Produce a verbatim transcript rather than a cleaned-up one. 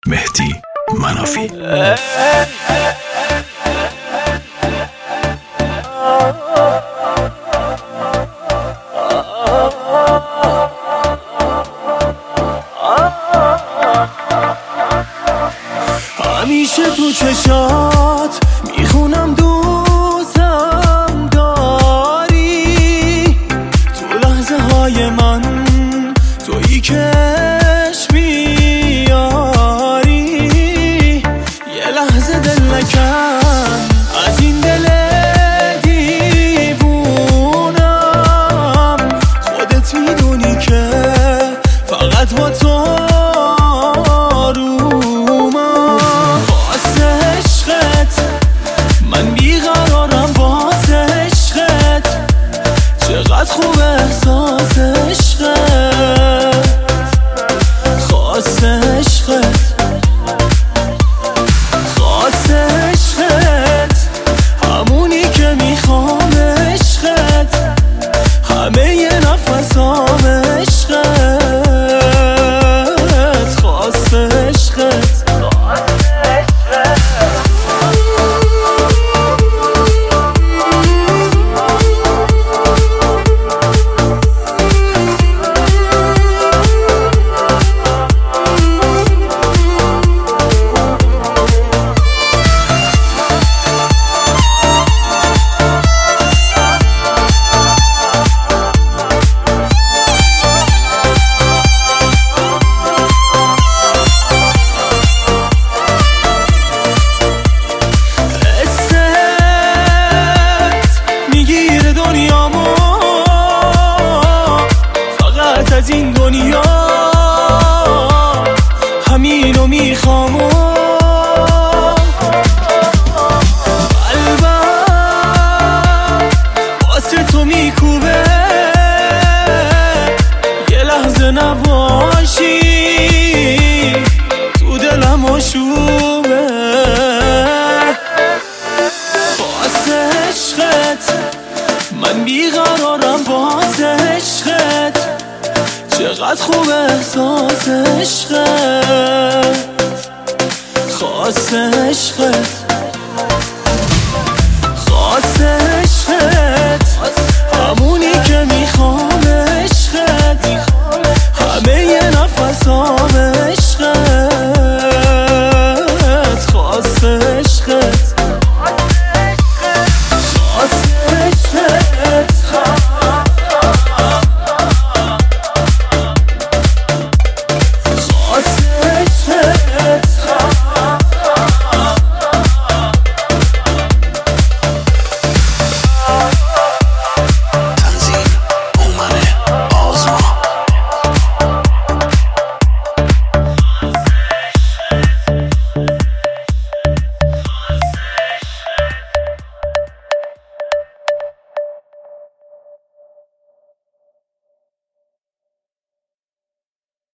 مهدی منافی. همیشه تو چشات میخونم دوستم داری، تو لحظه های من تویی کش میاری، یه لحظه دل نکن از این دل دیوونم، خودت میدونی که فقط با تو خوب احساس عشقت، خاص عشقت، خاص عشقت، همونی که میخوام عشقت، همه یه نفسام عشقت، خاص عشقت. از این دنیا همینو میخوام، قلبم واسه تو میکوبه، یه لحظه نباشی تو دلم آشوبه، واسه عشقت من بیقرارم، واسه عشقت چقدر خوب احساس عشقت، خاص عشقت.